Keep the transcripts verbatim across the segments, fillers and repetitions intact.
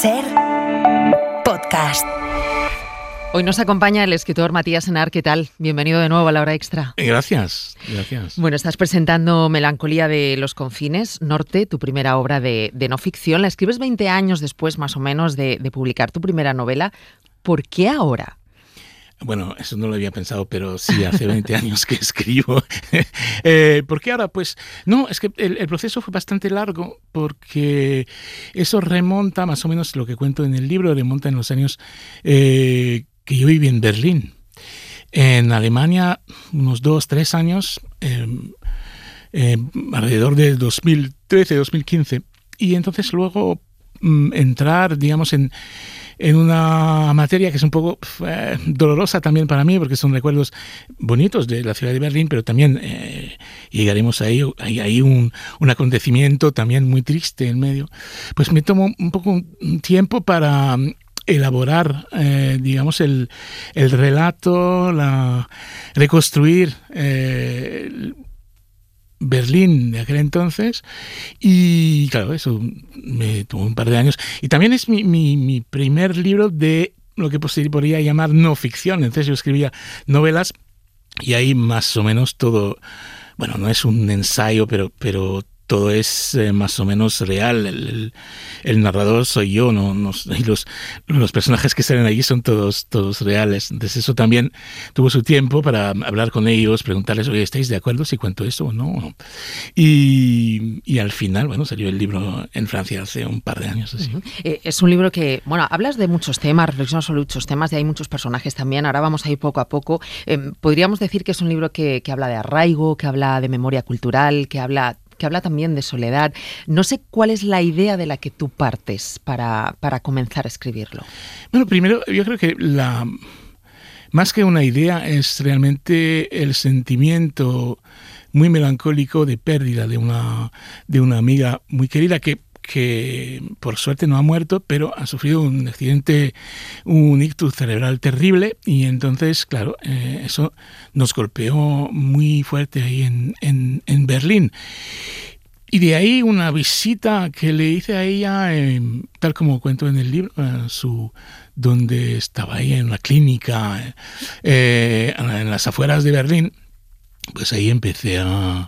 Ser podcast. Hoy nos acompaña el escritor Matías Senar. ¿Qué tal? Bienvenido de nuevo a La Hora Extra. Gracias, gracias. Bueno, estás presentando Melancolía de los confines, Norte, tu primera obra de, de no ficción. La escribes veinte años después, más o menos, de, de publicar tu primera novela. ¿Por qué ahora? Bueno, eso no lo había pensado, pero sí, hace veinte años que escribo. eh, ¿Por qué ahora? Pues no, es que el, el proceso fue bastante largo porque eso remonta, más o menos lo que cuento en el libro, remonta en los años eh, que yo viví en Berlín. En Alemania, unos dos, tres años, eh, eh, alrededor de dos mil trece, dos mil quince. Y entonces luego mm, entrar, digamos, en... en una materia que es un poco eh, dolorosa también para mí, porque son recuerdos bonitos de la ciudad de Berlín, pero también eh, llegaremos ahí, hay, hay un, un acontecimiento también muy triste en medio. Pues me tomo un poco un tiempo para elaborar, eh, digamos, el, el relato, la, reconstruir eh, el, Berlín de aquel entonces, y claro, eso me tomó un par de años. Y también es mi, mi, mi primer libro de lo que podría llamar no ficción. Entonces yo escribía novelas y ahí más o menos todo, bueno, no es un ensayo, pero, pero todo es eh, más o menos real. El, el, el narrador soy yo, no, no y los, los personajes que salen allí son todos, todos reales. Entonces eso también tuvo su tiempo para hablar con ellos, preguntarles, oye, ¿estáis de acuerdo si cuento esto o no? Y, y al final, bueno, salió el libro en Francia hace un par de años. Así. Uh-huh. Eh, es un libro que, bueno, hablas de muchos temas, reflexionas sobre muchos temas y hay muchos personajes también. Ahora vamos a ir poco a poco. Eh, podríamos decir que es un libro que, que habla de arraigo, que habla de memoria cultural, que habla... que habla también de soledad. No sé cuál es la idea de la que tú partes para, para comenzar a escribirlo. Bueno, primero yo creo que la más que una idea es realmente el sentimiento muy melancólico de pérdida de una, de una amiga muy querida que que por suerte no ha muerto, pero ha sufrido un accidente, un ictus cerebral terrible, y entonces, claro, eh, eso nos golpeó muy fuerte ahí en, en, en Berlín. Y de ahí una visita que le hice a ella, eh, tal como cuento en el libro, eh, su, donde estaba ella en una clínica eh, en las afueras de Berlín, pues ahí empecé a...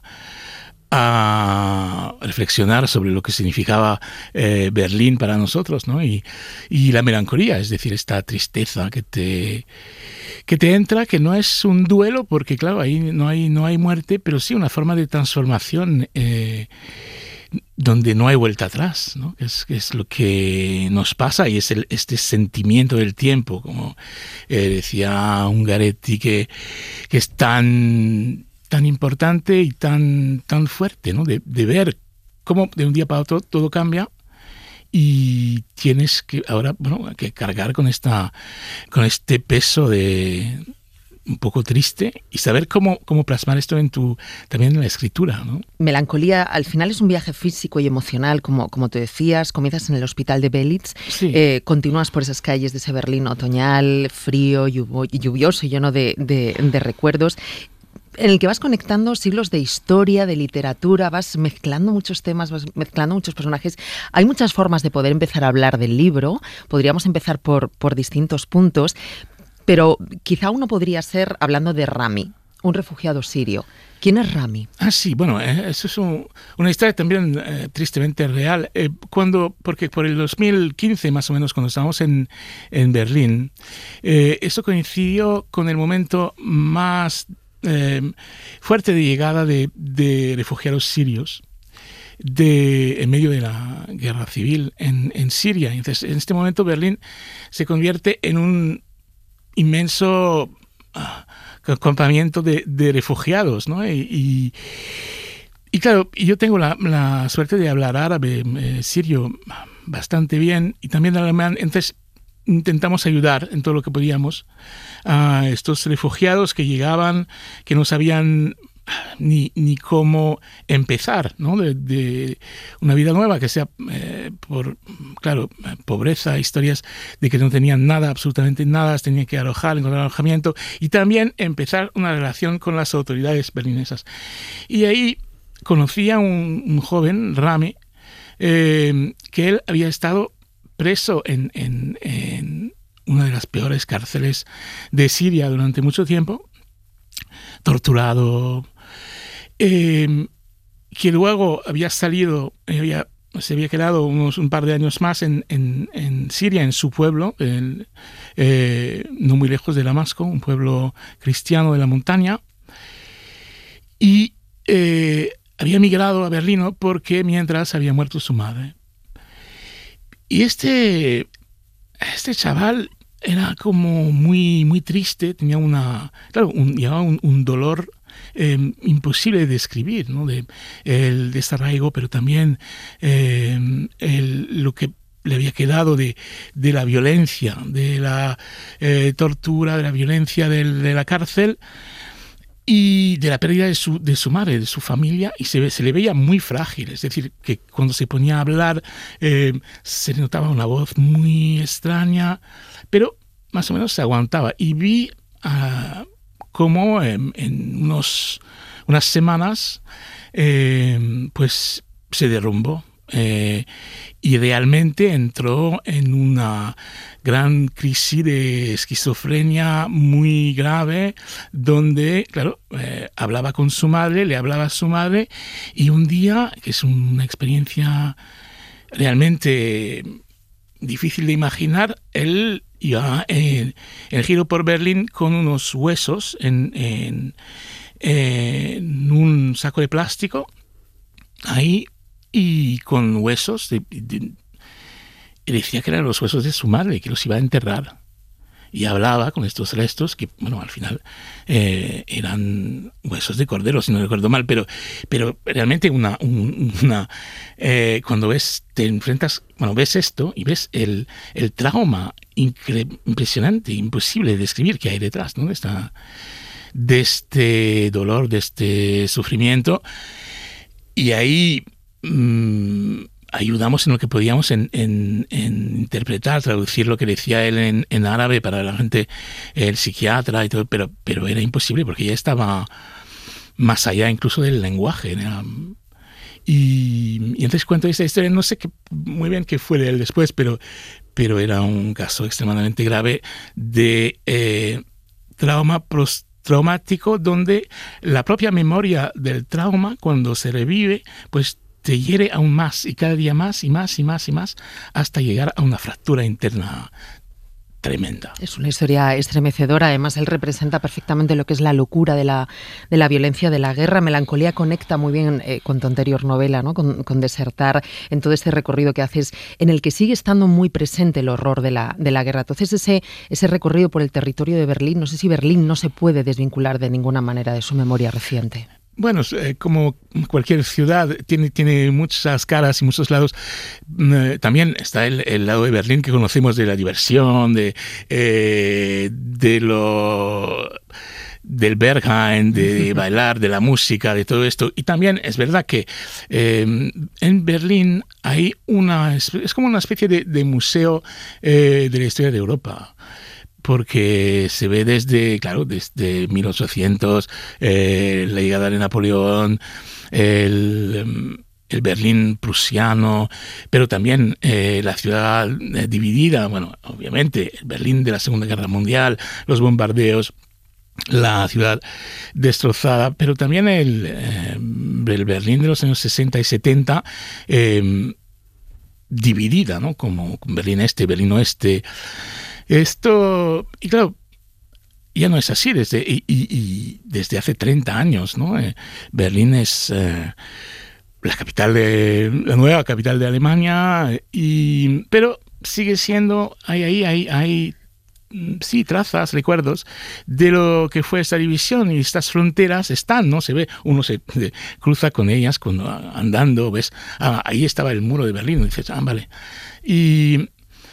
a reflexionar sobre lo que significaba eh, Berlín para nosotros, ¿no? Y, y la melancolía, es decir, esta tristeza que te, que te entra, que no es un duelo, porque claro, ahí no hay, no hay muerte, pero sí una forma de transformación eh, donde no hay vuelta atrás, ¿no? Es, es lo que nos pasa y es el, este sentimiento del tiempo, como eh, decía Ungaretti, que, que es tan... tan importante y tan, tan fuerte, ¿no? De, de ver cómo de un día para otro todo cambia y tienes que ahora, bueno, que cargar con esta, con este peso de un poco triste y saber cómo, cómo plasmar esto en tu, también en la escritura, ¿no? Melancolía, al final es un viaje físico y emocional, como, como te decías, comienzas en el hospital de Belitz, sí. eh, continúas por esas calles de ese Berlín otoñal, frío, lluvioso y lleno de, de, de recuerdos, en el que vas conectando siglos de historia, de literatura, vas mezclando muchos temas, vas mezclando muchos personajes. Hay muchas formas de poder empezar a hablar del libro. Podríamos empezar por, por distintos puntos, pero quizá uno podría ser hablando de Rami, un refugiado sirio. ¿Quién es Rami? Ah, sí, bueno, eh, eso es un, una historia también eh, tristemente real. Eh, cuando, porque por el dos mil quince, más o menos, cuando estábamos en, en Berlín, eh, eso coincidió con el momento más Eh, fuerte de llegada de, de refugiados sirios de, en medio de la guerra civil en, en Siria. Entonces, en este momento Berlín se convierte en un inmenso uh, campamento de, de refugiados, ¿no? Y, y, y claro, yo tengo la, la suerte de hablar árabe, eh, sirio bastante bien y también alemán, entonces intentamos ayudar en todo lo que podíamos a estos refugiados que llegaban, que no sabían ni, ni cómo empezar, ¿no? De, de una vida nueva, que sea eh, por, claro, pobreza, historias de que no tenían nada, absolutamente nada, tenían que alojar, encontrar alojamiento, y también empezar una relación con las autoridades berlinesas. Y ahí conocí a un, un joven, Rami, eh, que él había estado preso en, en, en una de las peores cárceles de Siria durante mucho tiempo, torturado, eh, que luego había salido, había, se había quedado unos, un par de años más en, en, en Siria, en su pueblo, en, eh, no muy lejos de Damasco, un pueblo cristiano de la montaña, y eh, había migrado a Berlín porque mientras había muerto su madre. Y este, este chaval era como muy, muy triste, tenía una, claro, un, llevaba un, un dolor eh, imposible de describir, ¿no? De, el desarraigo, pero también eh, el, lo que le había quedado de, de la violencia, de la eh, tortura, de la violencia de, de la cárcel y de la pérdida de su, de su madre, de su familia, y se, se le veía muy frágil, es decir, que cuando se ponía a hablar eh, se notaba una voz muy extraña, pero más o menos se aguantaba. Y vi uh, cómo en, en unos, unas semanas eh, pues se derrumbó. Eh, y realmente entró en una gran crisis de esquizofrenia muy grave, donde, claro, eh, hablaba con su madre, le hablaba a su madre, y un día, que es una experiencia realmente difícil de imaginar, él iba en, en giro por Berlín con unos huesos en, en, en un saco de plástico, ahí, y con huesos, de, de, y decía que eran los huesos de su madre, que los iba a enterrar. Y hablaba con estos restos, que, bueno, al final eh, eran huesos de cordero, si no recuerdo mal, pero, pero realmente una, un, una eh, cuando ves, te enfrentas, bueno, ves esto y ves el, el trauma incre- impresionante, imposible de describir que hay detrás, ¿no? De, esta, de este dolor, de este sufrimiento. Y ahí mmm, ayudamos en lo que podíamos en, en, en interpretar, traducir lo que decía él en, en árabe para la gente, el psiquiatra y todo, pero, pero era imposible porque ya estaba más allá incluso del lenguaje. Era, y, y entonces cuento esta historia, no sé qué, muy bien qué fue de él después, pero, pero era un caso extremadamente grave de eh, trauma post traumático, donde la propia memoria del trauma, cuando se revive, pues te hiere aún más, y cada día más y más y más y más, hasta llegar a una fractura interna tremenda. Es una historia estremecedora. Además, él representa perfectamente lo que es la locura de la, de la violencia de la guerra. Melancolía conecta muy bien eh, con tu anterior novela, ¿no? Con, con Desertar, en todo este recorrido que haces, en el que sigue estando muy presente el horror de la, de la guerra. Entonces, ese, ese recorrido por el territorio de Berlín, no sé si Berlín no se puede desvincular de ninguna manera de su memoria reciente. Bueno, eh, como cualquier ciudad, tiene, tiene muchas caras y muchos lados. Eh, también está el, el lado de Berlín que conocemos de la diversión, de, eh, de lo... del Berghain, de bailar, de la música, de todo esto. Y también es verdad que eh, en Berlín hay una... es como una especie de, de museo eh, de la historia de Europa. Porque se ve desde, claro, desde mil ochocientos, eh, la llegada de Napoleón, el, el Berlín prusiano, pero también eh, la ciudad eh, dividida, bueno, obviamente, el Berlín de la Segunda Guerra Mundial, los bombardeos, la ciudad destrozada, pero también el, eh, el Berlín de los años sesenta y setenta, eh, dividida, ¿no? Como Berlín Este, Berlín Oeste. Esto, y claro, ya no es así desde, y, y, y desde hace treinta años, ¿no? Eh, Berlín es eh, la capital de, la nueva capital de Alemania, y, pero sigue siendo, hay ahí, hay, hay, sí, trazas, recuerdos de lo que fue esta división, y estas fronteras están, ¿no? Se ve, uno se, se cruza con ellas cuando andando, ves, ah, ahí estaba el muro de Berlín, y dices, ah, vale. Y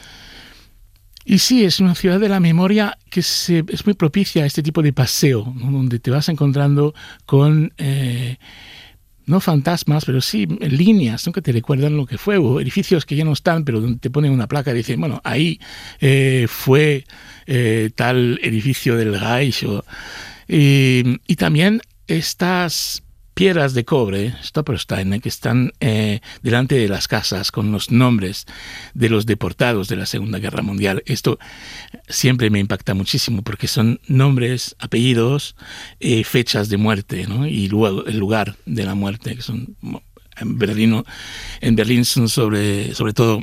Y sí, es una ciudad de la memoria que se, es muy propicia a este tipo de paseo, ¿no? Donde te vas encontrando con, eh, no fantasmas, pero sí líneas, ¿no? Que te recuerdan lo que fue, o edificios que ya no están, pero donde te ponen una placa y dicen, bueno, ahí eh, fue eh, tal edificio del Reich. O, y, y también estas piedras de cobre, Stolpersteine, que están eh, delante de las casas con los nombres de los deportados de la Segunda Guerra Mundial. Esto siempre me impacta muchísimo porque son nombres, apellidos, eh, fechas de muerte, ¿no? Y luego el lugar de la muerte, que son en Berlín, en Berlín son sobre, sobre todo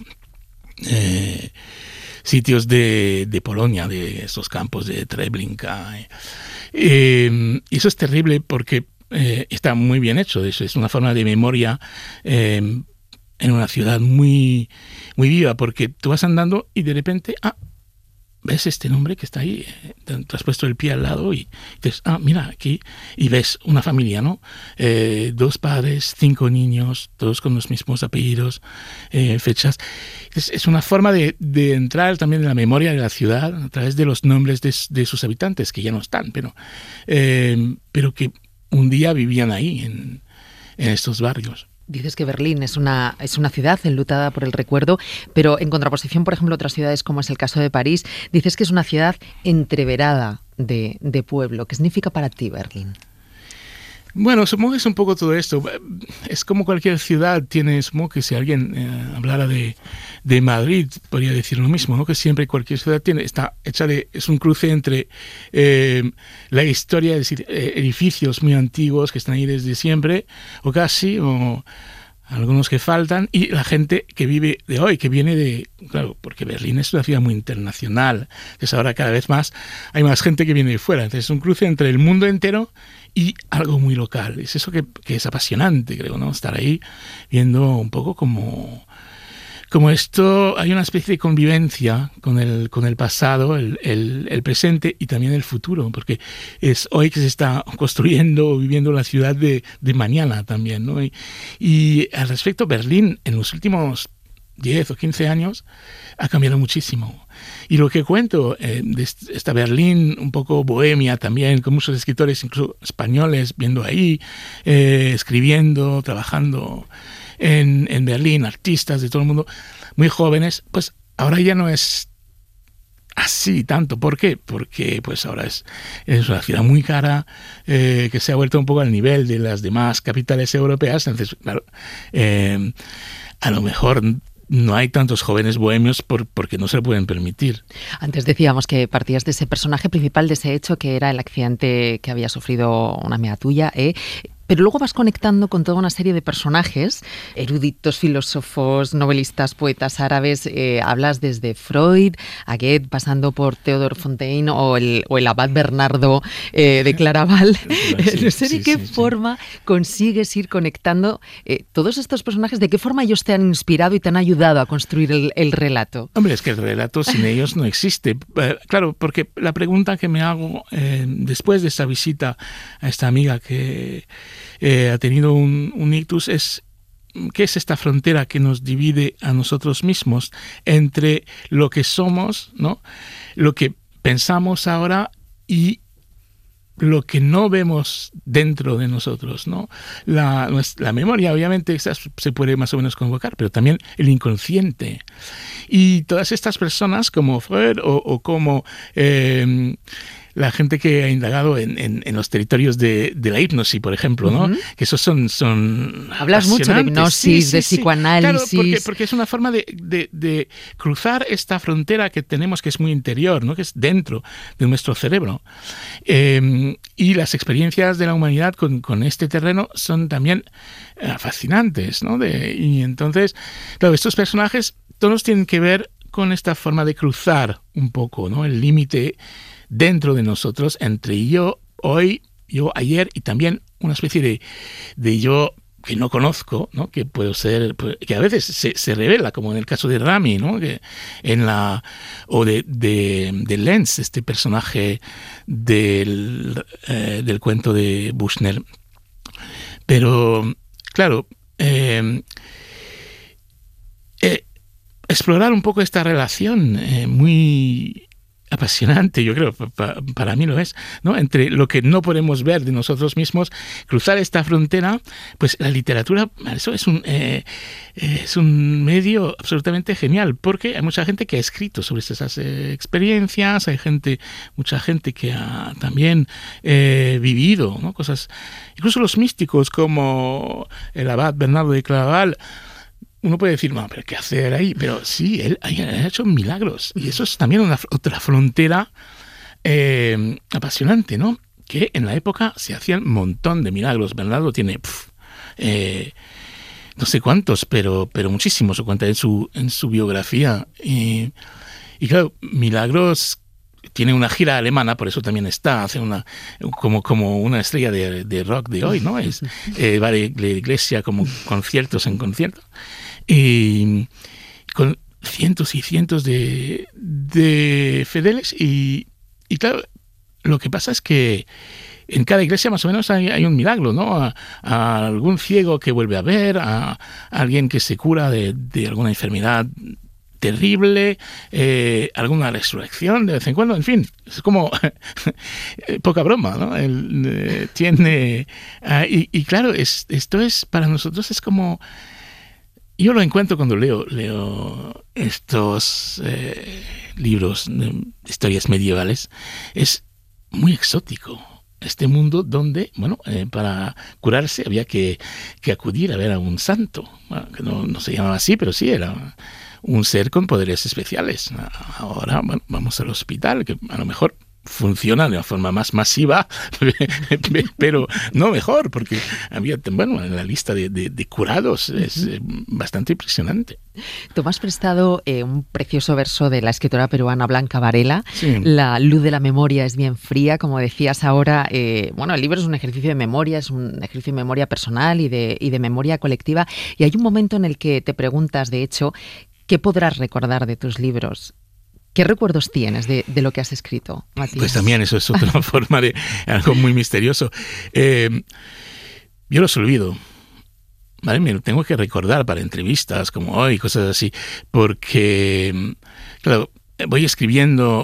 eh, sitios de, de Polonia, de esos campos de Treblinka. Eh, y eso es terrible porque Eh, está muy bien hecho. Eso es una forma de memoria eh, en una ciudad muy, muy viva, porque tú vas andando y de repente, ah, ves este nombre que está ahí, te, te has puesto el pie al lado y dices, ah, mira, aquí, y ves una familia, ¿no? Eh, dos padres, cinco niños, todos con los mismos apellidos, eh, fechas. Es, es una forma de, de entrar también en la memoria de la ciudad a través de los nombres de, de sus habitantes, que ya no están, pero, eh, pero que un día vivían ahí, en, en estos barrios. Dices que Berlín es una, es una ciudad enlutada por el recuerdo, pero en contraposición, por ejemplo, a otras ciudades como es el caso de París, dices que es una ciudad entreverada de, de pueblo. ¿Qué significa para ti Berlín? Bueno, supongo que es un poco todo esto. Es como cualquier ciudad tiene, supongo que si alguien eh, hablara de, de Madrid, podría decir lo mismo, ¿no? Que siempre cualquier ciudad tiene, está hecha de, es un cruce entre eh, la historia, es decir, eh, edificios muy antiguos que están ahí desde siempre, o casi, o algunos que faltan, y la gente que vive de hoy, que viene de, claro, porque Berlín es una ciudad muy internacional, entonces ahora cada vez más hay más gente que viene de fuera, entonces es un cruce entre el mundo entero y algo muy local. Es eso que, que es apasionante, creo, ¿no? Estar ahí viendo un poco como, como esto, hay una especie de convivencia con el, con el pasado, el, el, el presente y también el futuro, porque es hoy que se está construyendo o viviendo la ciudad de, de mañana también, ¿no? Y, y al respecto, Berlín en los últimos diez o quince años ha cambiado muchísimo. Y lo que cuento eh, de esta Berlín un poco bohemia también, con muchos escritores, incluso españoles, viendo ahí, eh, escribiendo, trabajando en, en Berlín, artistas de todo el mundo, muy jóvenes, pues ahora ya no es así tanto. ¿Por qué? Porque pues ahora es, es una ciudad muy cara, eh, que se ha vuelto un poco al nivel de las demás capitales europeas. Entonces, claro, eh, a lo mejor no hay tantos jóvenes bohemios por, porque no se lo pueden permitir. Antes decíamos que partías de ese personaje principal, de ese hecho que era el accidente que había sufrido una amiga tuya, ¿eh? Pero luego vas conectando con toda una serie de personajes, eruditos, filósofos, novelistas, poetas árabes. Eh, hablas desde Freud a Goethe, pasando por Theodor Fontaine o el, o el abad Bernardo eh, de Claraval. Sí, no sé de sí, qué sí, forma sí. consigues ir conectando eh, todos estos personajes, de qué forma ellos te han inspirado y te han ayudado a construir el, el relato. Hombre, es que el relato sin ellos no existe. Eh, claro, porque la pregunta que me hago eh, después de esa visita a esta amiga que Eh, ha tenido un, un ictus es ¿qué es esta frontera que nos divide a nosotros mismos entre lo que somos, ¿no? Lo que pensamos ahora y lo que no vemos dentro de nosotros, ¿no? La, la memoria, obviamente, esa se puede más o menos convocar, pero también el inconsciente. Y todas estas personas, como Freud o, o como eh, la gente que ha indagado en, en, en los territorios de, de la hipnosis, por ejemplo, ¿no? Uh-huh. Que esos son, son Hablas mucho de hipnosis, sí, sí, de sí. psicoanálisis. Claro, porque, porque es una forma de, de, de cruzar esta frontera que tenemos, que es muy interior, ¿no? Que es dentro de nuestro cerebro. Eh, y las experiencias de la humanidad con, con este terreno son también eh, fascinantes, ¿no? De, y entonces, claro, estos personajes todos tienen que ver con esta forma de cruzar un poco, ¿no? El límite dentro de nosotros entre yo hoy, yo ayer y también una especie de, de yo que no conozco, ¿no? Que puedo ser, que a veces se, se revela, como en el caso de Rami, ¿no? Que en la o de, de, de Lenz, este personaje del, eh, del cuento de Buchner. Pero claro, eh, eh, explorar un poco esta relación eh, muy apasionante, yo creo, pa, para mí lo es, ¿no? Entre lo que no podemos ver de nosotros mismos, cruzar esta frontera, pues la literatura, eso es un, eh, es un medio absolutamente genial, porque hay mucha gente que ha escrito sobre esas eh, experiencias, hay gente, mucha gente que ha también eh, vivido, ¿no? Cosas, incluso los místicos como el abad Bernardo de Claraval. Uno puede decir, no, pero ¿qué hacer ahí? Pero sí, él, él ha hecho milagros. Y eso es también una, otra frontera eh, apasionante, ¿no? Que en la época se hacían un montón de milagros. Bernardo tiene, pf, eh, no sé cuántos, pero, pero muchísimos, se cuenta en su, en su biografía. Y, y claro, milagros... Tiene una gira alemana, por eso también está, hace una como, como una estrella de, de rock de hoy, ¿no? Es, eh, va de la iglesia como conciertos en conciertos. Y con cientos y cientos de, de fieles. Y, y claro, lo que pasa es que en cada iglesia más o menos hay, hay un milagro, ¿no? A, a algún ciego que vuelve a ver, a, a alguien que se cura de, de alguna enfermedad terrible, eh, alguna resurrección de vez en cuando, en fin, es como poca broma, ¿no? Él, eh, tiene uh, y, y claro, es, esto es para nosotros es como yo lo encuentro cuando leo leo estos eh, libros de historias medievales, es muy exótico. Este mundo donde, bueno, eh, para curarse había que, que acudir a ver a un santo, bueno, que no, no se llamaba así, pero sí era un ser con poderes especiales. Ahora, bueno, vamos al hospital, que a lo mejor funciona de una forma más masiva, pero no mejor, porque había, bueno, en la lista de, de, de curados es bastante impresionante. Tú me has prestado eh, un precioso verso de la escritora peruana Blanca Varela. Sí. La luz de la memoria es bien fría, como decías ahora. Eh, bueno, el libro es un ejercicio de memoria, es un ejercicio de memoria personal y de, y de memoria colectiva. Y hay un momento en el que te preguntas, de hecho, ¿qué podrás recordar de tus libros? ¿Qué recuerdos tienes de, de lo que has escrito, Matías? Pues también eso es otra forma de algo muy misterioso. Eh, yo los olvido. ¿Vale? Me lo tengo que recordar para entrevistas como hoy, cosas así, porque, claro, voy escribiendo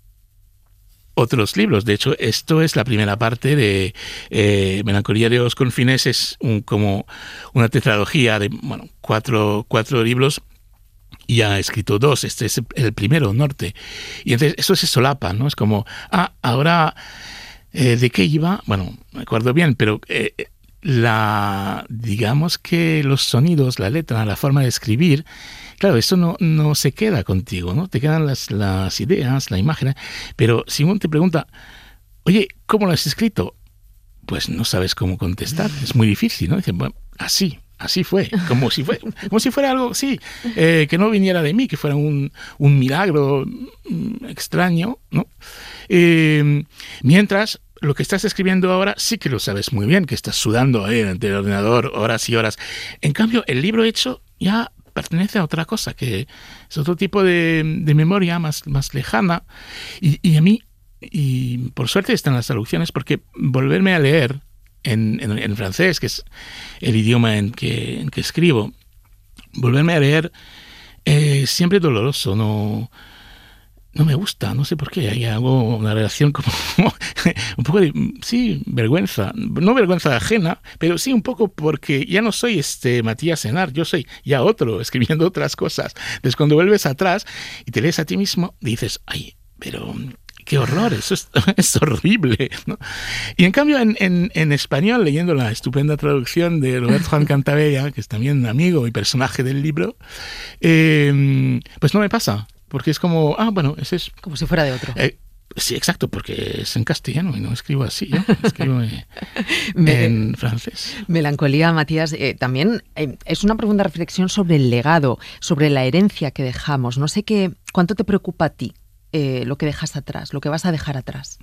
otros libros. De hecho, esto es la primera parte de eh, Melancolía de los Confines, es un, como una tetralogía de, bueno, cuatro, cuatro libros. Y ha escrito dos, este es el primero, Norte. Y entonces eso se solapa, ¿no? Es como, ah, ahora, eh, ¿de qué iba? Bueno, me acuerdo bien, pero eh, la, digamos que los sonidos, la letra, la forma de escribir, claro, esto no, no se queda contigo, ¿no? Te quedan las, las ideas, la imagen, pero si uno te pregunta, oye, ¿cómo lo has escrito? Pues no sabes cómo contestar, es muy difícil, ¿no? Dicen, bueno, así. Así fue, como si fue, como si fuera algo, sí, eh, que no viniera de mí, que fuera un, un milagro extraño, ¿no? Eh, mientras lo que estás escribiendo ahora sí que lo sabes muy bien, que estás sudando ahí ante el ordenador horas y horas. En cambio, el libro hecho ya pertenece a otra cosa, que es otro tipo de, de memoria más, más lejana. Y, y a mí, y por suerte están las traducciones, porque volverme a leer En, en, en francés, que es el idioma en que, en que escribo, volverme a leer es eh, siempre doloroso, no, no me gusta, no sé por qué, hay algo, una relación como un poco de, sí, vergüenza, no vergüenza ajena, pero sí un poco porque ya no soy este Matías Senar, yo soy ya otro, escribiendo otras cosas. Entonces cuando vuelves atrás y te lees a ti mismo, dices, ay, pero... ¡qué horror! Eso es, es horrible, ¿no? Y en cambio, en, en, en español, leyendo la estupenda traducción de Roberto Juan Cantabella, que es también amigo y personaje del libro, eh, pues no me pasa, porque es como, ah, bueno, ese es... como si fuera de otro. Eh, sí, exacto, porque es en castellano y no escribo así, yo escribo eh, Me, en francés. Melancolía, Matías, eh, también eh, es una profunda reflexión sobre el legado, sobre la herencia que dejamos. No sé qué, ¿cuánto te preocupa a ti Eh, lo que dejas atrás, lo que vas a dejar atrás?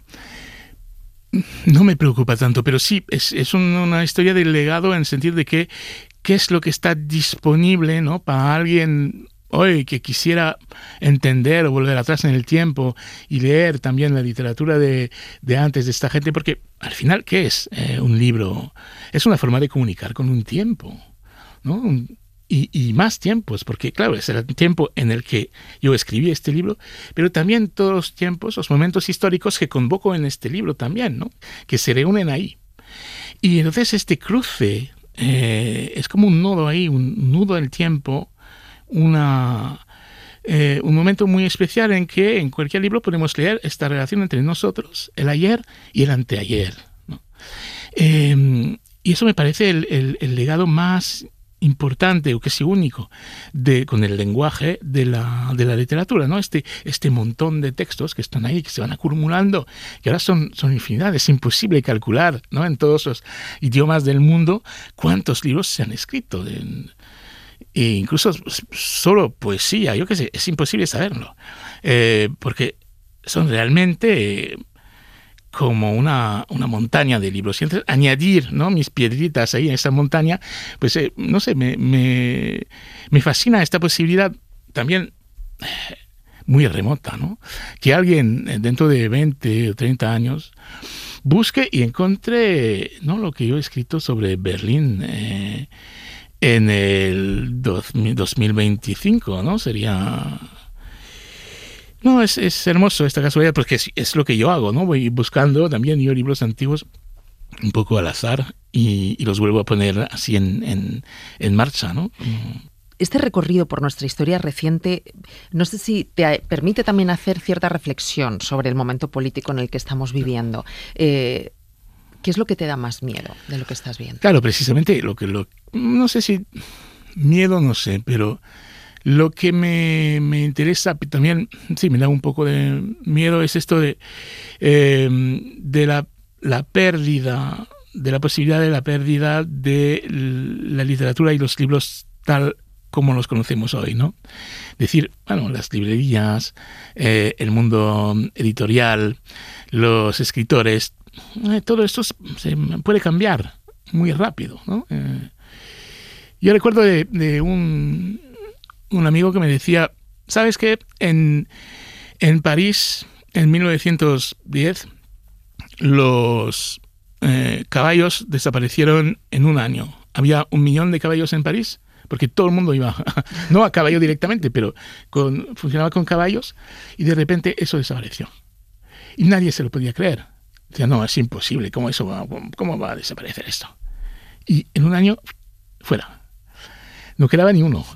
No me preocupa tanto, pero sí, es, es una historia del legado en el sentido de que qué es lo que está disponible, ¿no? Para alguien hoy que quisiera entender o volver atrás en el tiempo y leer también la literatura de, de antes de esta gente, porque al final, ¿qué es eh, un libro? Es una forma de comunicar con un tiempo, ¿no? Un, y, y más tiempos, porque claro, ese era el tiempo en el que yo escribí este libro, pero también todos los tiempos, los momentos históricos que convoco en este libro también, ¿no? Que se reúnen ahí. Y entonces este cruce eh, es como un nodo ahí, un nudo del tiempo, una, eh, un momento muy especial en que en cualquier libro podemos leer esta relación entre nosotros, el ayer y el anteayer, ¿no? Eh, y eso me parece el, el, el legado más importante o casi único de, con el lenguaje de la, de la literatura, ¿no? Este, este montón de textos que están ahí, que se van acumulando, que ahora son, son infinidad, es imposible calcular, ¿no? En todos los idiomas del mundo cuántos libros se han escrito, de, e incluso solo poesía, yo qué sé, es imposible saberlo, eh, porque son realmente... Eh, como una, una montaña de libros. Y entonces añadir, ¿no?, mis piedritas ahí en esa montaña, pues eh, no sé, me, me, me fascina esta posibilidad también eh, muy remota, ¿no? Que alguien eh, dentro de veinte o treinta años busque y encuentre, ¿no?, lo que yo he escrito sobre Berlín eh, en el dos mil veinticinco, ¿no? Sería... No, es, es hermoso esta casualidad porque es, es lo que yo hago, ¿no? Voy buscando también yo libros antiguos un poco al azar y, y los vuelvo a poner así en, en, en marcha, ¿no? Este recorrido por nuestra historia reciente, no sé si te permite también hacer cierta reflexión sobre el momento político en el que estamos viviendo. Eh, ¿Qué es lo que te da más miedo de lo que estás viendo? Claro, precisamente lo que... lo no sé si... Miedo, no sé, pero... Lo que me, me interesa también, sí, me da un poco de miedo, es esto de, eh, de la, la pérdida, de la posibilidad de la pérdida de la literatura y los libros tal como los conocemos hoy, ¿no? Es decir, bueno, las librerías, eh, el mundo editorial, los escritores, eh, todo esto se puede cambiar muy rápido, ¿no? Eh, yo recuerdo de, de un... un amigo que me decía, ¿sabes qué? En, en París, en mil novecientos diez, los eh, caballos desaparecieron en un año. Había un millón de caballos en París, porque todo el mundo iba, no a caballo directamente, pero con, funcionaba con caballos, y de repente eso desapareció. Y nadie se lo podía creer. Decía, no, es imposible, ¿cómo, eso va, cómo va a desaparecer esto? Y en un año, fuera. No quedaba ni uno.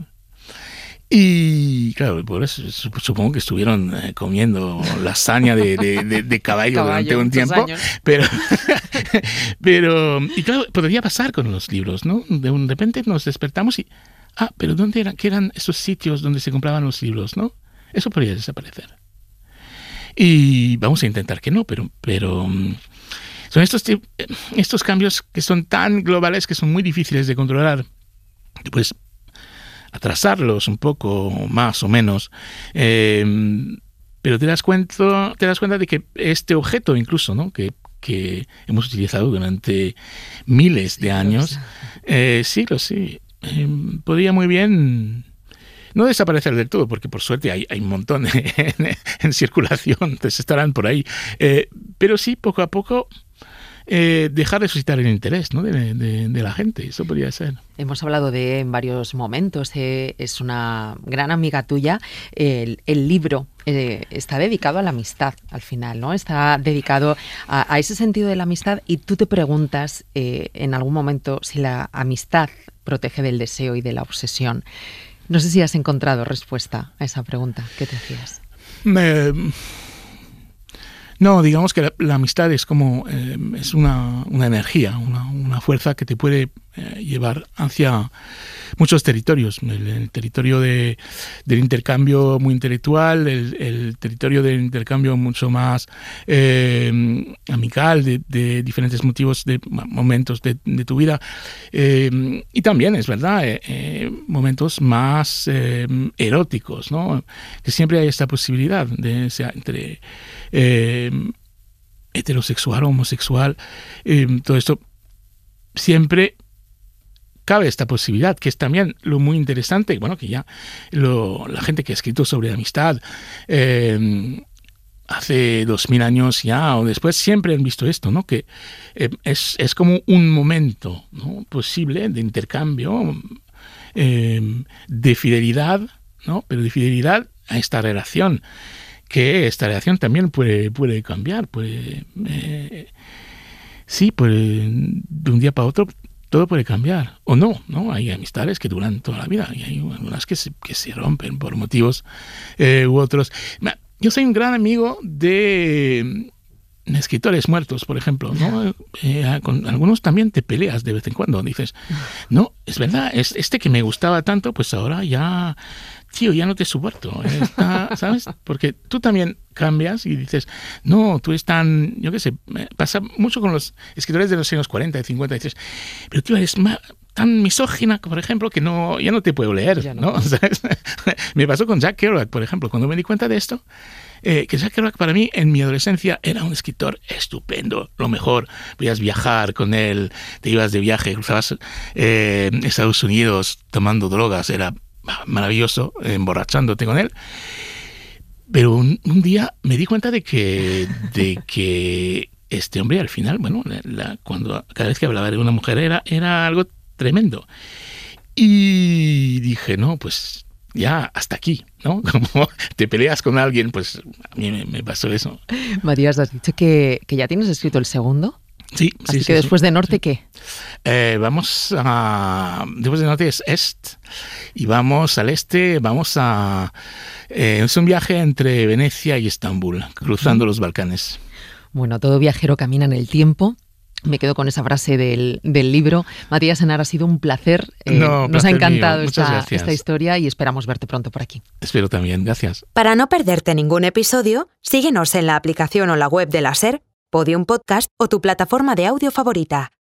Y claro, por eso, supongo que estuvieron eh, comiendo lasaña de, de, de, de caballo, caballo durante un tiempo, años. pero pero y claro, podría pasar con los libros, ¿no? De un, de repente nos despertamos y ah, pero ¿dónde eran? ¿Qué eran esos sitios donde se compraban los libros, no? Eso podría desaparecer. Y vamos a intentar que no, pero pero son estos estos cambios que son tan globales que son muy difíciles de controlar. Pues atrasarlos un poco más o menos, eh, pero te das cuenta, te das cuenta de que este objeto incluso, ¿no?, que, que hemos utilizado durante miles de años, eh, siglos, sí, eh, podría muy bien no desaparecer del todo, porque por suerte hay, hay un montón en, en circulación, entonces estarán por ahí, eh, pero sí, poco a poco, Eh, dejar de suscitar el interés, ¿no?, de, de, de la gente. Eso podría ser. Hemos hablado de en varios momentos, eh, es una gran amiga tuya. El, el libro eh, está dedicado a la amistad al final, ¿no? Está dedicado a, a ese sentido de la amistad y tú te preguntas eh, en algún momento si la amistad protege del deseo y de la obsesión. No sé si has encontrado respuesta a esa pregunta. ¿Qué te hacías? Me... No, digamos que la, la amistad es como eh, es una, una energía, una, una fuerza que te puede eh, llevar hacia muchos territorios. El, el territorio de, del intercambio muy intelectual, el, el territorio del intercambio mucho más eh, amical, de, de diferentes motivos, de momentos de, de tu vida. Eh, y también, es verdad, eh, eh, momentos más eh, eróticos, ¿no? Que siempre hay esta posibilidad de sea entre eh, heterosexual o homosexual, eh, todo esto siempre cabe esta posibilidad, que es también lo muy interesante, bueno, que ya lo, la gente que ha escrito sobre amistad eh, hace dos mil años ya o después siempre han visto esto, ¿no? Que eh, es, es como un momento, ¿no?, posible de intercambio eh, de fidelidad, ¿no? Pero de fidelidad a esta relación, que esta relación también puede, puede cambiar, puede, eh, sí, puede, de un día para otro todo puede cambiar, o no, ¿no? Hay amistades que duran toda la vida y hay algunas que se, que se rompen por motivos eh, u otros. Yo soy un gran amigo de escritores muertos, por ejemplo, ¿no? Eh, con algunos también te peleas de vez en cuando, dices, no, es verdad, es este que me gustaba tanto, pues ahora ya, tío, ya no te soporto, está, ¿sabes? Porque tú también cambias y dices, no, tú eres tan, yo qué sé, pasa mucho con los escritores de los años cuarenta, cincuenta, y dices, pero tío, eres más tan misógina, por ejemplo, que no, ya no te puedo leer, no. ¿no? ¿Sabes? Me pasó con Jack Kerouac, por ejemplo, cuando me di cuenta de esto, eh, que Jack Kerouac para mí en mi adolescencia era un escritor estupendo, lo mejor, podías viajar con él, te ibas de viaje, cruzabas eh, Estados Unidos tomando drogas, era maravilloso, emborrachándote con él. Pero un, un día me di cuenta de que, de que este hombre al final, bueno, la, la, cuando cada vez que hablaba de una mujer era, era algo tremendo. Y dije, no, pues ya hasta aquí, ¿no? Como te peleas con alguien, pues a mí me, me pasó eso. Matías, has dicho que, que ya tienes escrito el segundo. Sí, Así sí, que sí, después sí. de Norte, ¿qué? Eh, vamos a... Después de Norte es Est y vamos al este, vamos a... Eh, es un viaje entre Venecia y Estambul, cruzando mm. los Balcanes. Bueno, todo viajero camina en el tiempo. Me quedo con esa frase del, del libro. Matías Senar, ha sido un placer. Eh, no, nos placer ha encantado esta, esta historia y esperamos verte pronto por aquí. Espero también, gracias. Para no perderte ningún episodio, síguenos en la aplicación o la web de la SER, Podium Podcast o tu plataforma de audio favorita.